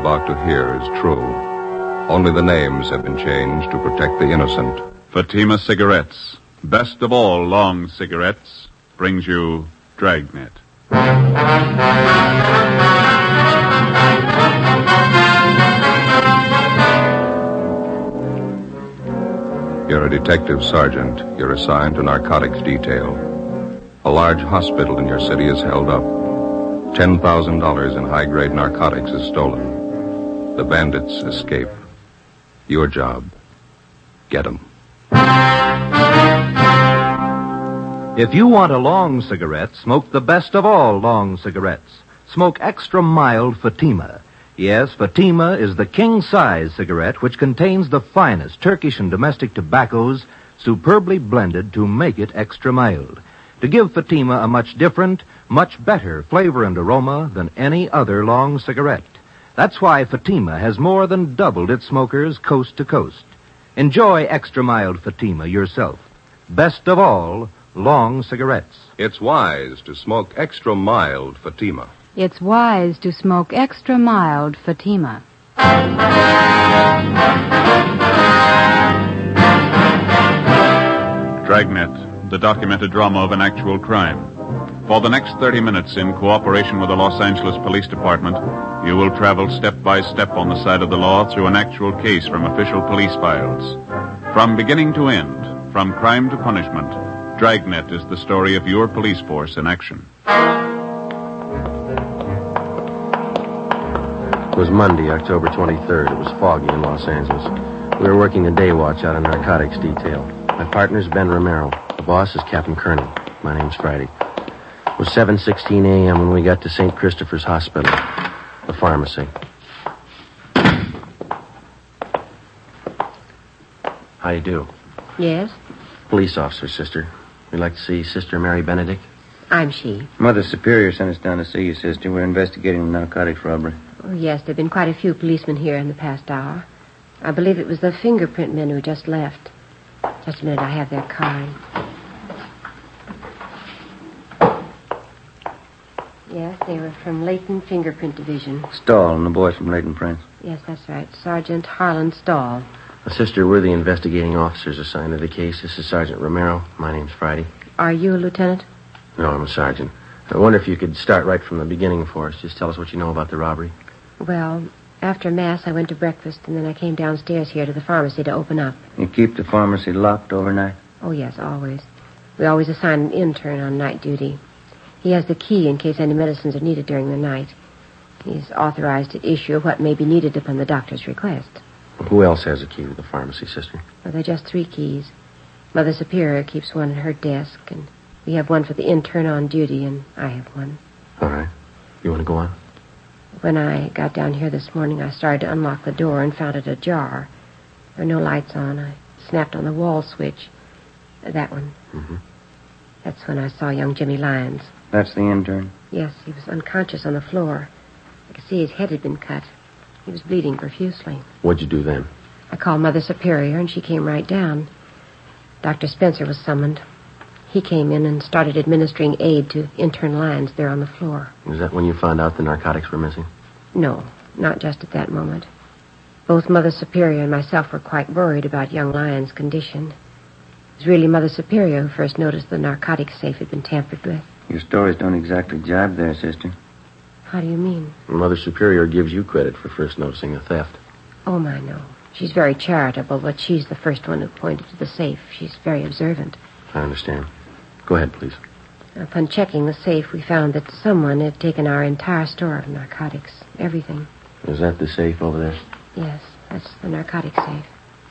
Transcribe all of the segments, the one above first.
about to hear is true. Only the names have been changed to protect the innocent. Fatima Cigarettes, best of all long cigarettes, brings you Dragnet. You're a detective sergeant. You're assigned to narcotics detail. A large hospital in your city is held up. $10,000 in high-grade narcotics is stolen. The bandits escape. Your job, get them. If you want a long cigarette, smoke the best of all long cigarettes. Smoke extra mild Fatima. Yes, Fatima is the king-size cigarette which contains the finest Turkish and domestic tobaccos superbly blended to make it extra mild, to give Fatima a much different, much better flavor and aroma than any other long cigarette. That's why Fatima has more than doubled its smokers coast to coast. Enjoy extra mild Fatima yourself. Best of all, long cigarettes. It's wise to smoke extra mild Fatima. It's wise to smoke extra mild Fatima. Dragnet, the documented drama of an actual crime. For the next 30 minutes, in cooperation with the Los Angeles Police Department, you will travel step by step on the side of the law through an actual case from official police files. From beginning to end, from crime to punishment, Dragnet is the story of your police force in action. It was Monday, October 23rd. It was foggy in Los Angeles. We were working a day watch out of narcotics detail. My partner's Ben Romero. The boss is Captain Kernan. My name's Friday. It was 7:16 a.m. when we got to St. Christopher's Hospital, the pharmacy. How you do? Yes? Police officer, sister. We'd like to see Sister Mary Benedict. I'm she. Mother Superior sent us down to see you, sister. We're investigating the narcotics robbery. Oh, yes, there have been quite a few policemen here in the past hour. I believe it was the fingerprint men who just left. Just a minute, I have their card. Yes, they were from Leighton Fingerprint Division. Stahl and the boys from Leighton Prince. Yes, that's right. Sergeant Harlan Stahl. Sister, we're the investigating officers assigned to the case. This is Sergeant Romero. My name's Friday. Are you a lieutenant? No, I'm a sergeant. I wonder if you could start right from the beginning for us. Just tell us what you know about the robbery. Well, after Mass, I went to breakfast, and then I came downstairs here to the pharmacy to open up. You keep the pharmacy locked overnight? Oh, yes, always. We always assign an intern on night duty. He has the key in case any medicines are needed during the night. He's authorized to issue what may be needed upon the doctor's request. Who else has a key to the pharmacy, sister? Well, there are just 3 keys. Mother Superior keeps one in her desk, and we have one for the intern on duty, and I have one. All right. You want to go on? When I got down here this morning, I started to unlock the door and found it ajar. There were no lights on. I snapped on the wall switch. That one. Mm-hmm. That's when I saw young Jimmy Lyons. That's the intern? Yes, he was unconscious on the floor. I could see his head had been cut. He was bleeding profusely. What'd you do then? I called Mother Superior, and she came right down. Dr. Spencer was summoned. He came in and started administering aid to intern Lyons there on the floor. Was that when you found out the narcotics were missing? No, not just at that moment. Both Mother Superior and myself were quite worried about young Lyons' condition. It was really Mother Superior who first noticed the narcotics safe had been tampered with. Your stories don't exactly jibe there, sister. How do you mean? Mother Superior gives you credit for first noticing the theft. Oh, my, no. She's very charitable, but she's the first one who pointed to the safe. She's very observant. I understand. Go ahead, please. Upon checking the safe, we found that someone had taken our entire store of narcotics. Everything. Is that the safe over there? Yes, that's the narcotic safe.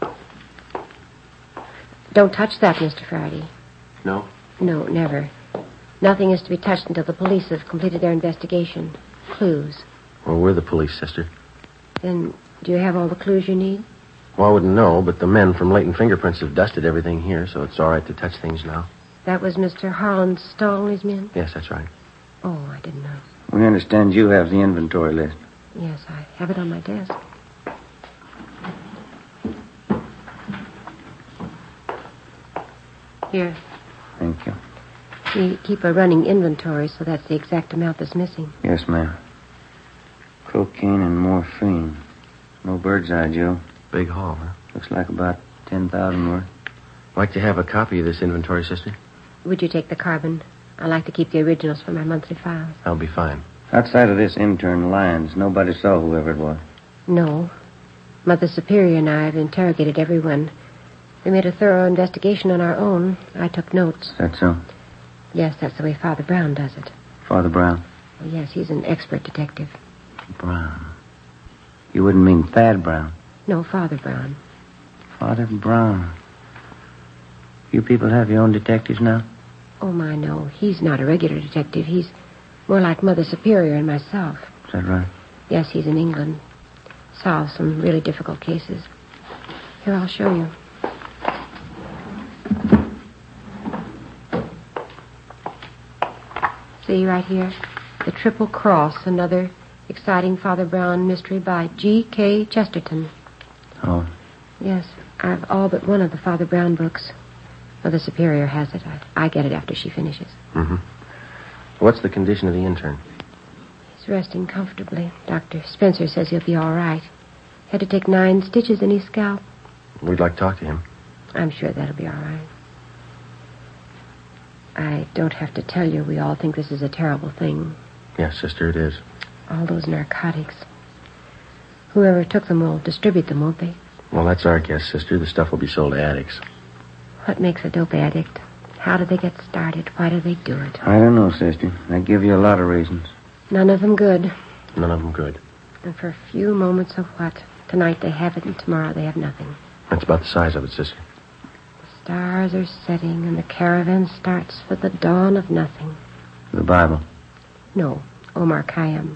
Don't touch that, Mr. Friday. No? No, never. Nothing is to be touched until the police have completed their investigation. Clues. Well, we're the police, sister. Then, do you have all the clues you need? Well, I wouldn't know, but the men from Leighton Fingerprints have dusted everything here, so it's all right to touch things now. That was Mr. Harlan Stahl and his men? Yes, that's right. Oh, I didn't know. We understand you have the inventory list. Yes, I have it on my desk. Here. Thank you. We keep a running inventory, so that's the exact amount that's missing. Yes, ma'am. Cocaine and morphine. No bird's eye, Joe. Big haul, huh? Looks like about 10,000 worth. Like to have a copy of this inventory, sister? Would you take the carbon? I like to keep the originals for my monthly files. I'll be fine. Outside of this intern, Lyons, nobody saw whoever it was. No. Mother Superior and I have interrogated everyone. We made a thorough investigation on our own. I took notes. Is that so? Yes, that's the way Father Brown does it. Father Brown? Well, yes, he's an expert detective. Brown. You wouldn't mean Thad Brown? No, Father Brown. Father Brown. You people have your own detectives now? Oh, my, no. He's not a regular detective. He's more like Mother Superior and myself. Is that right? Yes, he's in England. Solves some really difficult cases. Here, I'll show you. See right here? The Triple Cross, another exciting Father Brown mystery by G.K. Chesterton. Oh. Yes, I've all but one of the Father Brown books. Mother Superior has it. I get it after she finishes. Mm-hmm. What's the condition of the intern? He's resting comfortably. Dr. Spencer says he'll be all right. Had to take 9 stitches in his scalp. We'd like to talk to him. I'm sure that'll be all right. I don't have to tell you we all think this is a terrible thing. Yes, sister, it is. All those narcotics. Whoever took them will distribute them, won't they? Well, that's our guess, sister. The stuff will be sold to addicts. What makes a dope addict? How do they get started? Why do they do it? I don't know, sister. They give you a lot of reasons. None of them good. None of them good. And for a few moments of what? Tonight they have it, and tomorrow they have nothing. That's about the size of it, sister. The stars are setting, and the caravan starts for the dawn of nothing. The Bible. No, Omar Khayyam.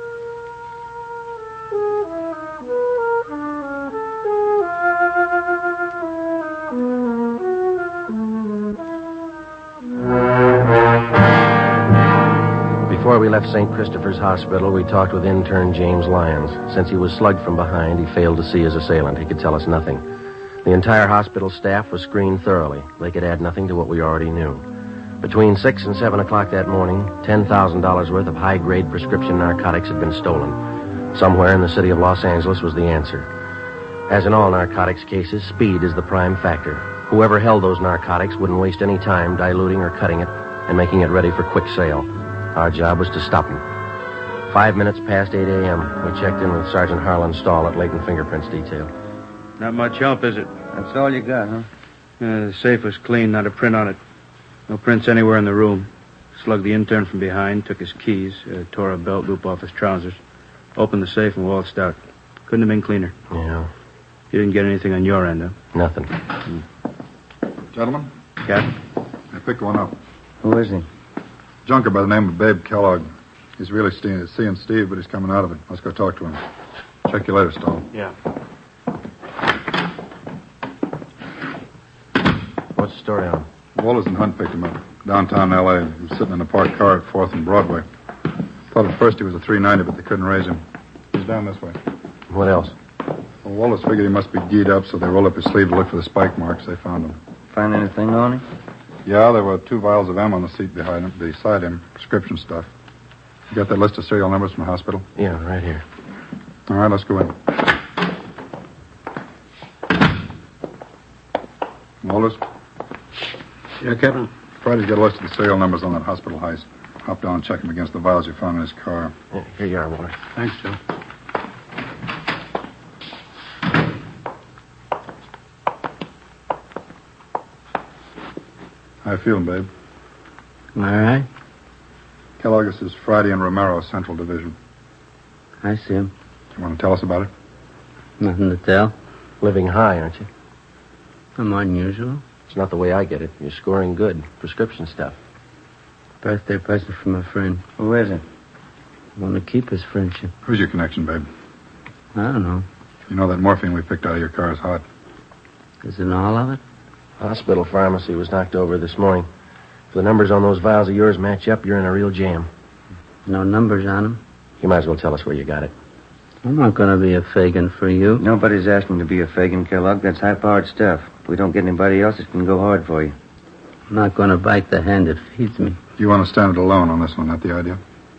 Before we left St. Christopher's Hospital, we talked with intern James Lyons. Since he was slugged from behind, he failed to see his assailant. He could tell us nothing. The entire hospital staff was screened thoroughly. They could add nothing to what we already knew. Between 6 and 7 o'clock that morning, $10,000 worth of high-grade prescription narcotics had been stolen. Somewhere in the city of Los Angeles was the answer. As in all narcotics cases, speed is the prime factor. Whoever held those narcotics wouldn't waste any time diluting or cutting it and making it ready for quick sale. Our job was to stop them. 5 minutes past 8 a.m., we checked in with Sergeant Harlan Stahl at Leighton Fingerprints Detail. Not much help, is it? That's all you got, huh? The safe was clean, not a print on it. No prints anywhere in the room. Slugged the intern from behind, took his keys, tore a belt loop off his trousers, opened the safe and waltzed out. Couldn't have been cleaner. Yeah. You didn't get anything on your end, huh? Nothing. Gentlemen, Captain? I picked one up. Who is he? Junker by the name of Babe Kellogg. He's really seeing Steve, but he's coming out of it. Let's go talk to him. Check you later, Stahl. Yeah. What's the story on him? Wallace and Hunt picked him up. Downtown L.A. He was sitting in a parked car at 4th and Broadway. Thought at first he was a 390, but they couldn't raise him. He's down this way. What else? Well, Wallace figured he must be geed up, so they rolled up his sleeve to look for the spike marks. They found him. Find anything on him? Yeah, there were 2 vials of M on the seat beside him. Prescription stuff. You got that list of serial numbers from the hospital? Yeah, right here. All right, let's go in. Wallace? Yeah, Captain? Friday's got a list of the serial numbers on that hospital heist. Hop down and check them against the vials you found in his car. Yeah, here you are, Wallace. Thanks, Joe. How you feeling, babe? All right. Kellogg, this is Friday and Romero, Central Division. I see him. You want to tell us about it? Nothing to tell. Living high, aren't you? I'm unusual. It's not the way I get it. You're scoring good. Prescription stuff. Birthday present from a friend. Who is it? I want to keep his friendship. Who's your connection, babe? I don't know. You know that morphine we picked out of your car is hot. Isn't all of it? Hospital pharmacy was knocked over this morning. If the numbers on those vials of yours match up, you're in a real jam. No numbers on them? You might as well tell us where you got it. I'm not going to be a Fagin for you. Nobody's asking to be a Fagin, Kellogg. That's high-powered stuff. If we don't get anybody else, it can go hard for you. I'm not going to bite the hand that feeds me. You want to stand it alone on this one, not the idea?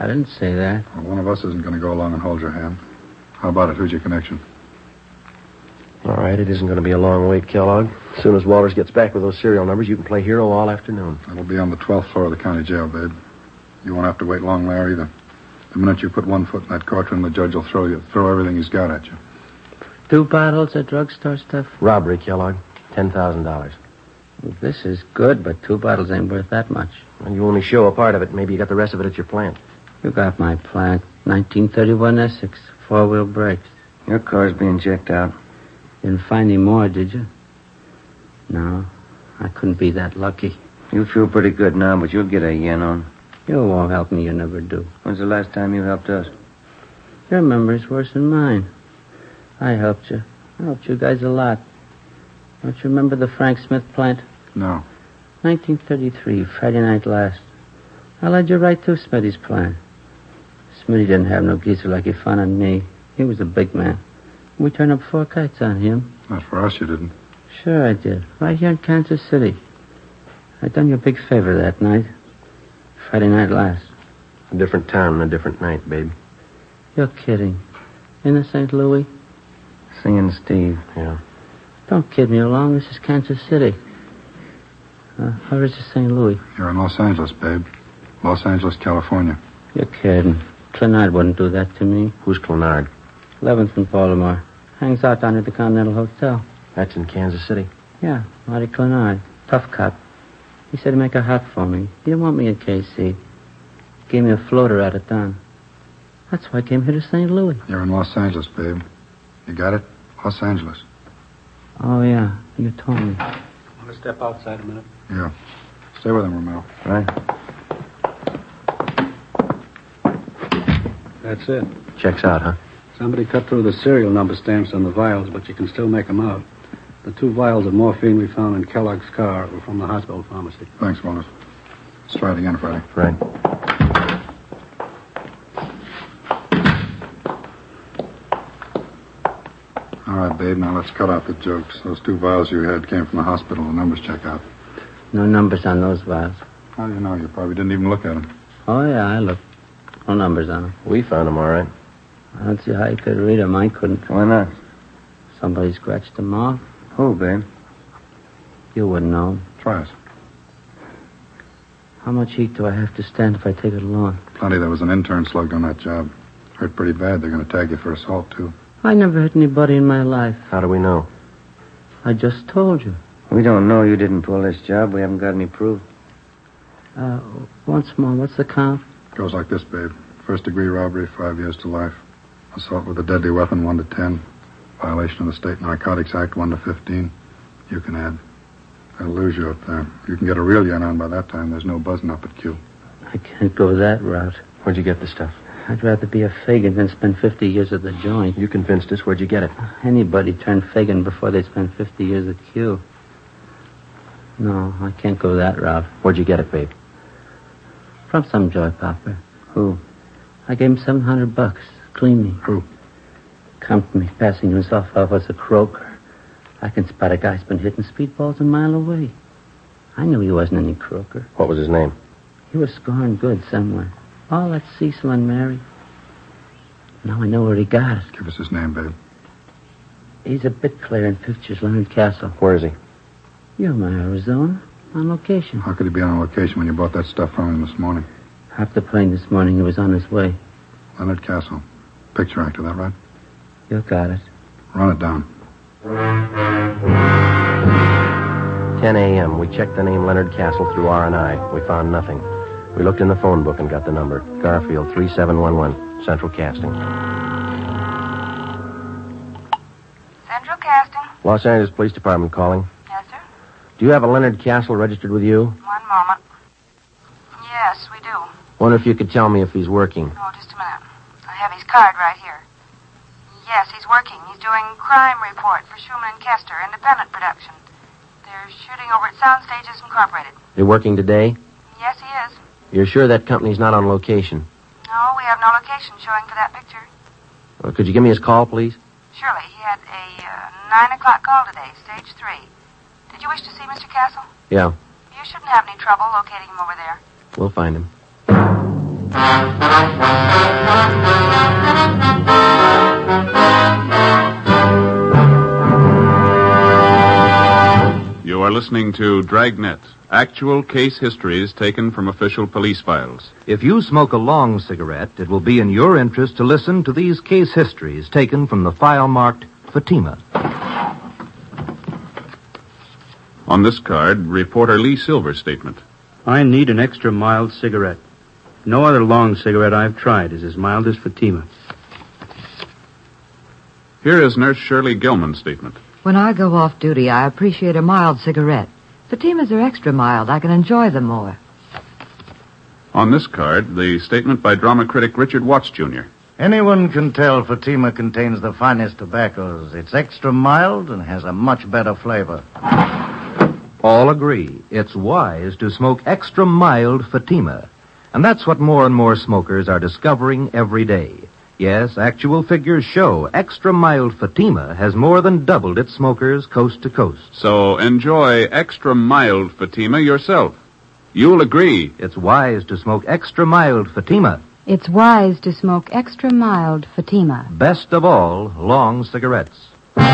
I didn't say that. Well, one of us isn't going to go along and hold your hand. How about it? Who's your connection? All right, it isn't going to be a long wait, Kellogg. As soon as Walters gets back with those serial numbers, you can play hero all afternoon. It'll be on the 12th floor of the county jail, babe. You won't have to wait long there either. The minute you put one foot in that courtroom, the judge will throw everything he's got at you. 2 bottles of drugstore stuff? Robbery, Kellogg. $10,000. This is good, but 2 bottles ain't worth that much. And you only show a part of it. Maybe you got the rest of it at your plant. You got my plant. 1931 Essex. 4-wheel brakes. Your car's being checked out. Didn't find any more, did you? No, I couldn't be that lucky. You feel pretty good now, but you'll get a yen on. You won't help me, you never do. When's the last time you helped us? Your memory's worse than mine. I helped you. I helped you guys a lot. Don't you remember the Frank Smith plant? No. 1933, Friday night last. I led you right to Smitty's plant. Smitty didn't have no geezer like he found on me. He was a big man. We turned up 4 kites on him. Not for us, you didn't. Sure I did. Right here in Kansas City. I done you a big favor that night. Friday night last. A different town and a different night, babe. You're kidding. In the St. Louis? Seeing Steve. Yeah. Don't kid me along. This is Kansas City. Where is this St. Louis? You're in Los Angeles, babe. Los Angeles, California. You're kidding. Clenard wouldn't do that to me. Who's Clenard? 11th and Baltimore. Hangs out down at the Continental Hotel. That's in Kansas City. Yeah, Marty Clenard. Tough cop. He said he'd make a hot for me. He didn't want me in KC. Gave me a floater out of town. That's why I came here to St. Louis. You're in Los Angeles, babe. You got it? Los Angeles. Oh, yeah. You told me. Want to step outside a minute? Yeah. Stay with him, Romero. Right. That's it. Checks out, huh? Somebody cut through the serial number stamps on the vials, but you can still make them out. The 2 vials of morphine we found in Kellogg's car were from the hospital pharmacy. Thanks, Walters. Let's try it again, Friday. Right. All right, babe. Now let's cut out the jokes. Those 2 vials you had came from the hospital. The numbers check out. No numbers on those vials. How do you know? You probably didn't even look at them. Oh, yeah, I looked. No numbers on them. We found them, all right. I don't see how you could read them. I couldn't. Why not? Somebody scratched them off. Who, babe? You wouldn't know. Try us. How much heat do I have to stand if I take it alone? Plenty. There was an intern slugged on that job. Hurt pretty bad. They're going to tag you for assault, too. I never hit anybody in my life. How do we know? I just told you. We don't know you didn't pull this job. We haven't got any proof. Once more, what's the count? Goes like this, babe. First-degree robbery, 5 years to life. Assault with a deadly weapon, 1 to 10. Violation of the State Narcotics Act, 1 to 15. You can add. That'll lose you up there. You can get a real yen on by that time. There's no buzzing up at Q. I can't go that route. Where'd you get the stuff? I'd rather be a Fagin than spend 50 years at the joint. You convinced us. Where'd you get it? Anybody turned Fagin before they spend 50 years at Q. No, I can't go that route. Where'd you get it, babe? From some joy popper. Who? I gave him $700. Clean me. Who? Come to me, passing himself off as a croaker. I can spot a guy's been hitting speedballs a mile away. I knew he wasn't any croaker. What was his name? He was scoring good somewhere. Oh, that's Cecil and Mary. Now I know where he got it. Give us his name, babe. He's a bit clear in pictures, Leonard Castle. Where is he? You're my Arizona. On location. How could he be on location when you bought that stuff from him this morning? Hopped the plane this morning. He was on his way. Leonard Castle. Picture actor, that right? You got it. Run it down. 10 a.m. We checked the name Leonard Castle through R&I. We found nothing. We looked in the phone book and got the number. Garfield 3711, Central Casting. Central Casting? Los Angeles Police Department calling. Yes, sir. Do you have a Leonard Castle registered with you? One moment. Yes, we do. Wonder if you could tell me if he's working. Oh, just a minute. I have his card right here. Yes, he's working. He's doing crime report for Schumann and Kester, independent production. They're shooting over at Sound Stages Incorporated. You're working today? Yes, he is. You're sure that company's not on location? No, we have no location showing for that picture. Well, could you give me his call, please? Surely. He had a 9 o'clock call today, stage 3. Did you wish to see Mr. Castle? Yeah. You shouldn't have any trouble locating him over there. We'll find him. You are listening to Dragnet, actual case histories taken from official police files. If you smoke a long cigarette, it will be in your interest to listen to these case histories taken from the file marked Fatima. On this card, reporter Lee Silver's statement. I need an extra mild cigarette. No other long cigarette I've tried is as mild as Fatima. Here is Nurse Shirley Gilman's statement. When I go off duty, I appreciate a mild cigarette. Fatimas are extra mild. I can enjoy them more. On this card, the statement by drama critic Richard Watts, Jr. Anyone can tell Fatima contains the finest tobaccos. It's extra mild and has a much better flavor. All agree it's wise to smoke extra mild Fatima. And that's what more and more smokers are discovering every day. Yes, actual figures show extra mild Fatima has more than doubled its smokers coast to coast. So enjoy extra mild Fatima yourself. You'll agree. It's wise to smoke extra mild Fatima. It's wise to smoke extra mild Fatima. Best of all, long cigarettes.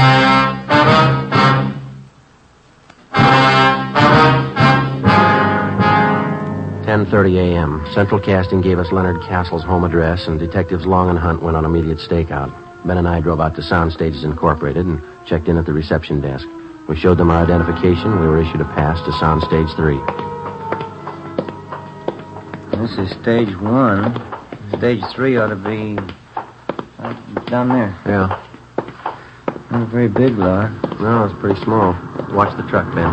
10:30 a.m. Central Casting gave us Leonard Castle's home address, and Detectives Long and Hunt went on immediate stakeout. Ben and I drove out to Sound Stages Incorporated and checked in at the reception desk. We showed them our identification. We were issued a pass to Sound Stage 3. This is Stage 1. Stage 3 ought to be right down there. Yeah. Not a very big lot. No, it's pretty small. Watch the truck, Ben.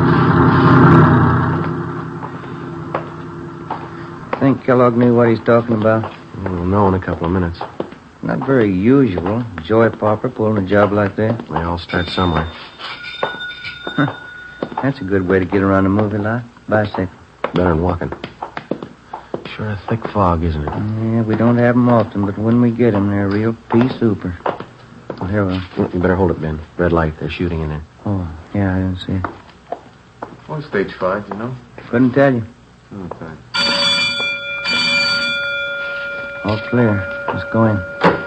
Think Kellogg knew what he's talking about? We'll know in a couple of minutes. Not very usual. Joy Pauper pulling a job like that. They all start somewhere. That's a good way to get around a movie lot. Bicycle. Better than walking. Sure a thick fog, isn't it? Yeah, we don't have 'em often, but when we get 'em, they're real pea super. Oh, here we are. You better hold it, Ben. Red light. They're shooting in there. Oh, yeah, I didn't see it. What's Stage 5, you know? Couldn't tell you. Okay. All clear. Let's go in.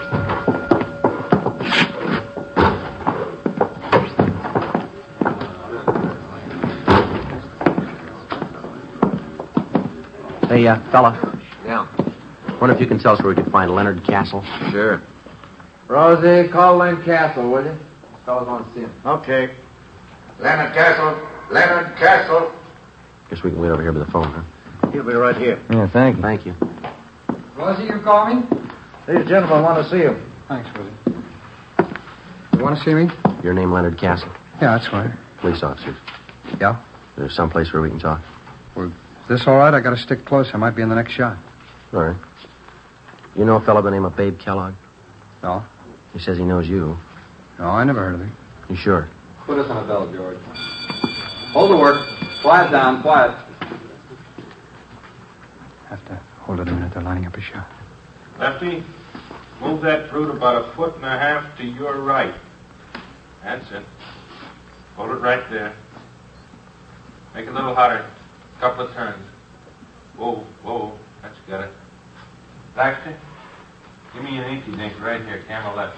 Hey, fella. Yeah. Wonder if you can tell us where we could find Leonard Castle? Sure. Rosie, call Len Castle, will you? This fellows want to see him. Okay. Leonard Castle! Leonard Castle! Guess we can wait over here by the phone, huh? He'll be right here. Yeah, thank you. Thank you. Rosie, you call me? These gentlemen want to see you. Thanks, Rosie. You want to see me? Your name, Leonard Castle? Yeah, that's right. Police officers. Yeah? There's someplace where we can talk. Well, is this all right? I got to stick close. I might be in the next shot. All right. You know a fellow by the name of Babe Kellogg? No? He says he knows you. No, I never heard of him. You sure? Put us on a bell, George. Hold the work. Quiet down, quiet. Have to hold it a minute. They're lining up a shot. Lefty, move that fruit about 1.5 feet to your right. That's it. Hold it right there. Make it a little hotter. Couple of turns. Whoa, whoa. That's got it. Baxter, give me an inky dink right here, camera left.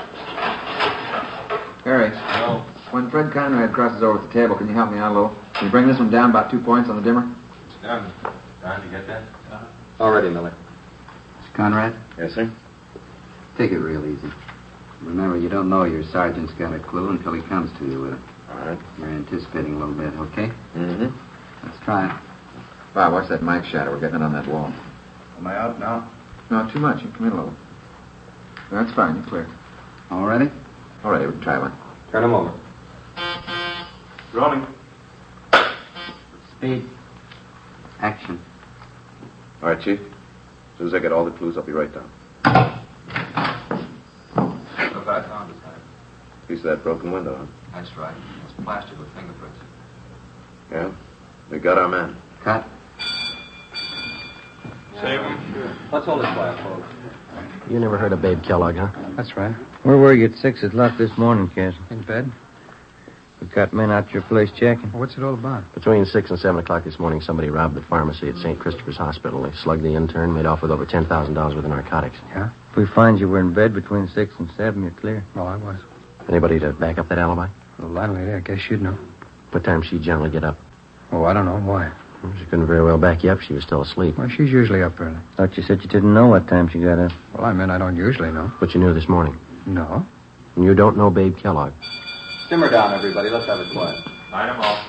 Harry. No. When Fred Conrad crosses over at the table, can you help me out a little? Can you bring this one down about 2 points on the dimmer? It's done. Don, you get that? All ready, Miller. Mr. Conrad? Yes, sir. Take it real easy. Remember, you don't know your sergeant's got a clue until he comes to you with it. All right. You're anticipating a little bit, okay? Mm-hmm. Let's try it. Bob, watch that mic shadow. We're getting it on that wall. Am I out now? No, too much. You come in a little. That's fine. You're clear. All ready? All right, we can try one. Turn him over. Rolling. Speed. Action. All right, Chief. As soon as I get all the clues, I'll be right down. So fast on this time. Piece of that broken window, huh? That's right. It's plastered with fingerprints. Yeah? We got our man. Cut. Save him. Let's hold this quiet, folks. You never heard of Babe Kellogg, huh? That's right. Where were you at 6 o'clock this morning, Castle? In bed. We got men out your place checking. What's it all about? Between 6 and 7 o'clock this morning, somebody robbed the pharmacy at St. Christopher's Hospital. They slugged the intern, made off with over $10,000 worth of narcotics. Yeah? If we find you were in bed between 6 and 7, you're clear. Well, I was. Anybody to back up that alibi? The landlady, I guess you'd know. What time she generally get up? Oh, I don't know. Why? Well, she couldn't very well back you up. She was still asleep. Well, she's usually up early. Thought you said you didn't know what time she got up. Well, I meant I don't usually know. But you knew this morning. No. And you don't know Babe Kellogg. Simmer down, everybody. Let's have it quiet. Line 'em off.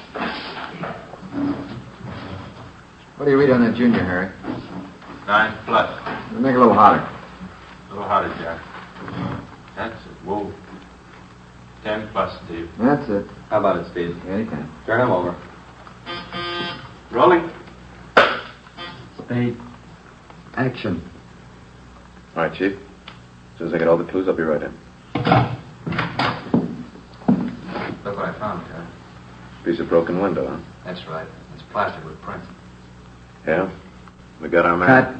What do you read on that junior, Harry? 9+. Make it a little hotter. A little hotter, Jack. That's it. Whoa. 10+, Steve. That's it. How about it, Steve? Anytime. Turn him over. Rolling. Spade. Action. All right, Chief. As soon as I get all the clues, I'll be right in. Look what I found, Terry. Piece of broken window, huh? That's right. It's plastered with prints. Yeah? We got our man. Cut.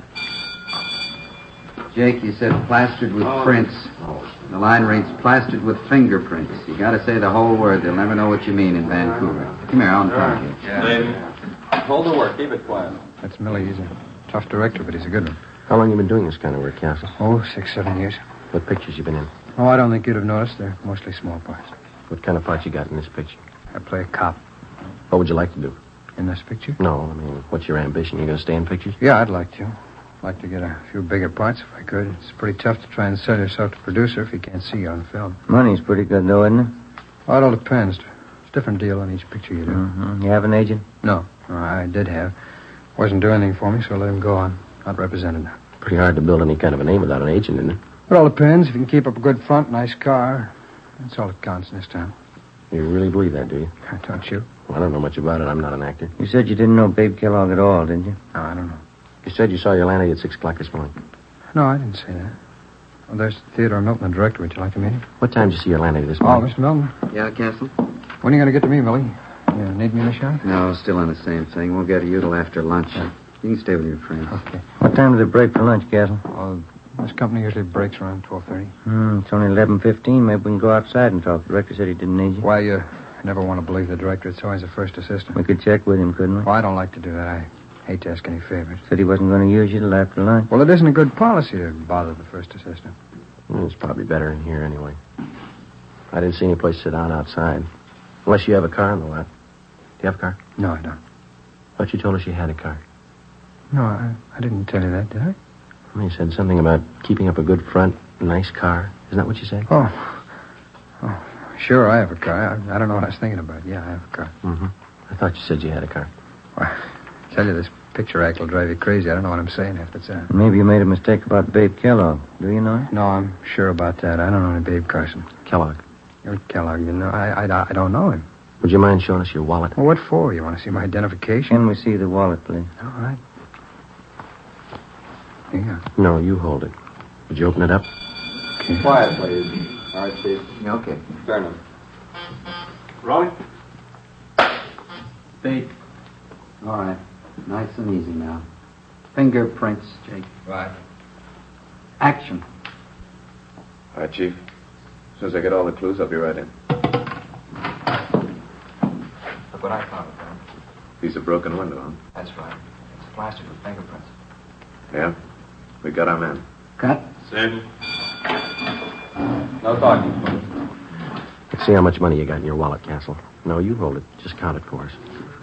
Jake, you said plastered with prints. The line reads plastered with fingerprints. You gotta say the whole word. They'll never know what you mean in Vancouver. Come here, I'll talk to you. Hold the work. Keep it quiet. That's Millie. He's a tough director, but he's a good one. How long you been doing this kind of work, Castle? Oh, 6, 7 years. What pictures you been in? Oh, I don't think you'd have noticed. They're mostly small parts. What kind of part you got in this picture? I play a cop. What would you like to do? In this picture? No, I mean, what's your ambition? You gonna stay in pictures? Yeah, I'd like to. I'd like to get a few bigger parts if I could. It's pretty tough to try and sell yourself to producer if you can't see you on film. Money's pretty good, though, isn't it? Well, it all depends. It's a different deal on each picture you do. Mm-hmm. You have an agent? No, I did have. Wasn't doing anything for me, so I let him go on. Not represented now. Pretty hard to build any kind of a name without an agent, isn't it? It all depends. If you can keep up a good front, nice car, that's all that counts in this town. You really believe that, do you? Don't you? Well, I don't know much about it. I'm not an actor. You said you didn't know Babe Kellogg at all, didn't you? No, I don't know. You said you saw your landlady at 6 o'clock this morning. No, I didn't say that. Well, there's Theodore Milton, the director. Would you like to meet him? What time did you see your landlady this Oh, morning? Mr. Milton. Yeah, Castle? When are you going to get to me, Millie? You need me in the shop? No, still on the same thing. Won't get to you till after lunch. You can stay with your friends. Okay. What time do they break for lunch, Castle? Well, this company usually breaks around 12:30. It's only 11:15. Maybe we can go outside and talk. The director said he didn't need you. Why, you never want to believe the director. It's always the first assistant. We could check with him, couldn't we? Well, I don't like to do that. I hate to ask any favors. Said he wasn't going to use you till after lunch. Well, it isn't a good policy to bother the first assistant. Well, it's probably better in here anyway. I didn't see any place to sit down outside. Unless you have a car in the lot. Do you have a car? No, I don't. But you told us you had a car. No, I didn't tell you that, did I? Well, you said something about keeping up a good front, nice car. Isn't that what you said? Oh, sure, I have a car. I don't know what I was thinking about. Yeah, I have a car. Mm-hmm. I thought you said you had a car. Well, I tell you, this picture act will drive you crazy. I don't know what I'm saying half the time. Maybe you made a mistake about Babe Kellogg. Do you know him? No, I'm sure about that. I don't know any Babe Carson. Kellogg. You're Kellogg, you know. I don't know him. Would you mind showing us your wallet? Well, what for? You want to see my identification? Can we see the wallet, please? All right. Yeah. No, you hold it. Would you open it up? Okay. Quiet, please. All right, Steve. Yeah, okay. Turn him. Rolling. Spade. All right. Nice and easy now. Fingerprints, Jake. Right. Action. All right, Chief. As soon as I get all the clues, I'll be right in. Look what I found, Terry. Piece of broken window, huh? That's right. It's plastered with fingerprints. Yeah? We got our man. Cut. Send. No talking, please. Let's see how much money you got in your wallet, Castle. No, you hold it. Just count it for us.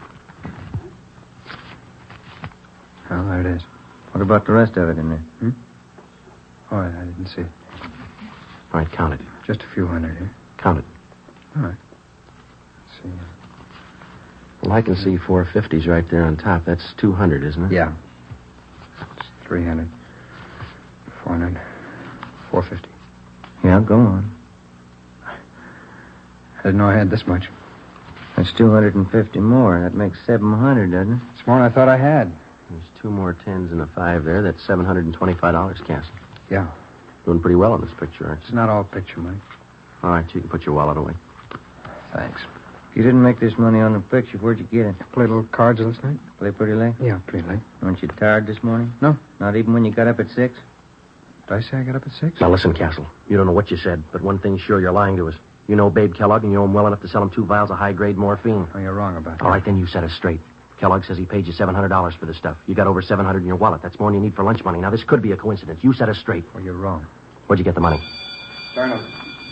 Well, there it is. What about the rest of it in there? Oh, I didn't see it. All right, count it. Just a few hundred here. Count it. All right. Let's see. Well, I can see 450s right there on top. That's 200, isn't it? Yeah. 300. 400. 450. Yeah, go on. I didn't know I had this much. That's 250 more. That makes 700, doesn't it? It's more than I thought I had. There's 2 more 10s and a 5 there. That's $725, Castle. Yeah. Doing pretty well on this picture, aren't you? It's not all picture money. All right, you can put your wallet away. Thanks. If you didn't make this money on the picture, where'd you get it? Play little cards last night? Play pretty late? Yeah, pretty late. Weren't you tired this morning? No. Not even when you got up at 6? Did I say I got up at 6? Now, listen, Castle. You don't know what you said, but one thing's sure, you're lying to us. You You know Babe Kellogg, and you know him well enough to sell him 2 vials of high-grade morphine. Oh, you're wrong about that. All right, then you set us straight. Kellogg says he paid you $700 for this stuff. You got over $700 in your wallet. That's more than you need for lunch money. Now, this could be a coincidence. You set us straight. Oh, you're wrong. Where'd you get the money? Colonel.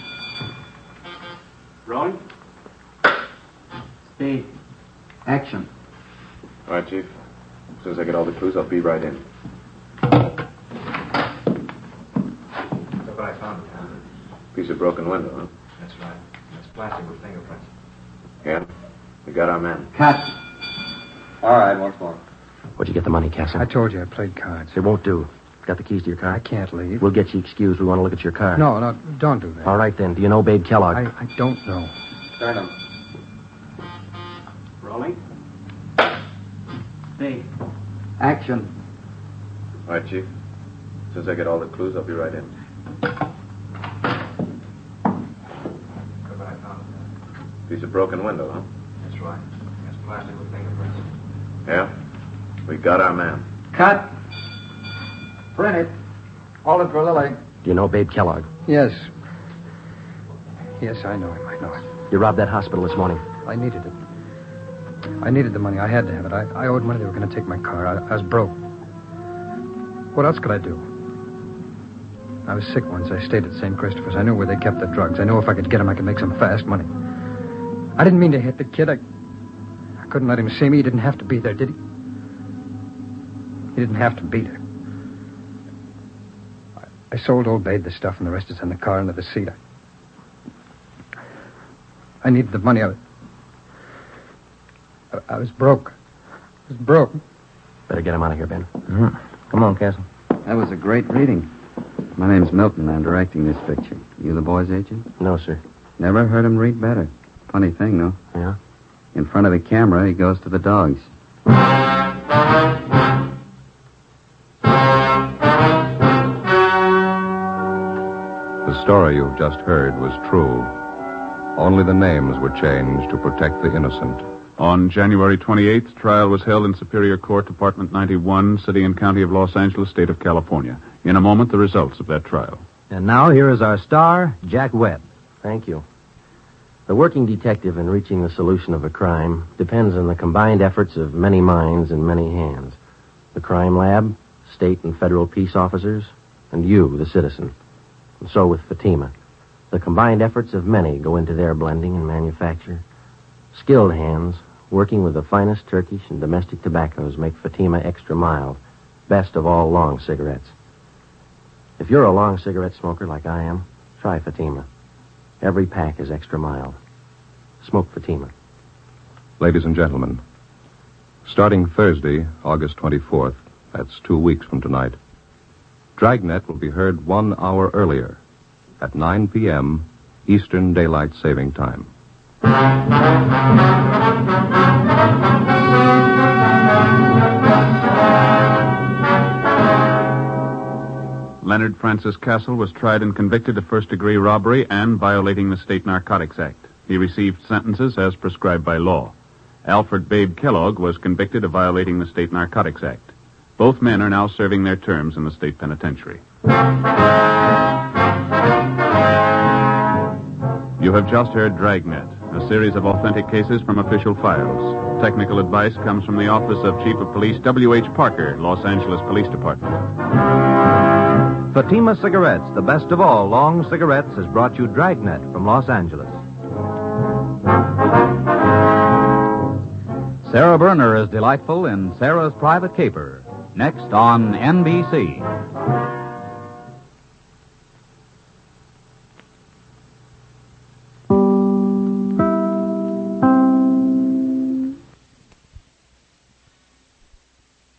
Rolling? Speed. Action. All right, Chief. As soon as I get all the clues, I'll be right in. Look what I found. Piece of broken window, huh? That's right. It's plastic with fingerprints. Yeah. We got our man. Cut. All right, once more. Where'd you get the money, Castle? I told you I played cards. It won't do. Got the keys to your car? I can't leave. We'll get you excused. We want to look at your car. No, don't do that. All right, then. Do you know Babe Kellogg? I don't know. Start him. Rolling? Speed. Action. All right, Chief. As soon as I get all the clues, I'll be right in. Look what I found. Piece of broken window, huh? That's right. It's plastic with fingerprints. Yeah. We got our man. Cut. Print it. Hold it for Lily. Do you know Babe Kellogg? Yes. Yes, I know him. I know it. You robbed that hospital this morning. I needed it. I needed the money. I had to have it. I owed money. They were going to take my car. I was broke. What else could I do? I was sick once. I stayed at St. Christopher's. I knew where they kept the drugs. I knew if I could get them, I could make some fast money. I didn't mean to hit the kid. I couldn't let him see me. He didn't have to be there, did he? He didn't have to be there. I sold old Babe the stuff, and the rest is in the car under the seat. I needed the money. I was broke. I was broke. Better get him out of here, Ben. Mm-hmm. Come on, Castle. That was a great reading. My name's Milton. I'm directing this picture. You the boy's agent? No, sir. Never heard him read better. Funny thing, though. Yeah? In front of the camera, he goes to the dogs. The story you've just heard was true. Only the names were changed to protect the innocent. On January 28th, trial was held in Superior Court, Department 91, City and County of Los Angeles, State of California. In a moment, the results of that trial. And now here is our star, Jack Webb. Thank you. The working detective in reaching the solution of a crime depends on the combined efforts of many minds and many hands. The crime lab, state and federal peace officers, and you, the citizen. And so with Fatima. The combined efforts of many go into their blending and manufacture. Skilled hands, working with the finest Turkish and domestic tobaccos, make Fatima extra mild, best of all long cigarettes. If you're a long cigarette smoker like I am, try Fatima. Every pack is extra mild. Smoke Fatima. Ladies and gentlemen, starting Thursday, August 24th, that's 2 weeks from tonight, Dragnet will be heard 1 hour earlier at 9 p.m. Eastern Daylight Saving Time. Leonard Francis Castle was tried and convicted of first-degree robbery and violating the State Narcotics Act. He received sentences as prescribed by law. Alfred Babe Kellogg was convicted of violating the State Narcotics Act. Both men are now serving their terms in the state penitentiary. You have just heard Dragnet, a series of authentic cases from official files. Technical advice comes from the Office of Chief of Police W.H. Parker, Los Angeles Police Department. Fatima Cigarettes, the best of all long cigarettes, has brought you Dragnet from Los Angeles. Sarah Berner is delightful in Sarah's Private Caper. Next on NBC.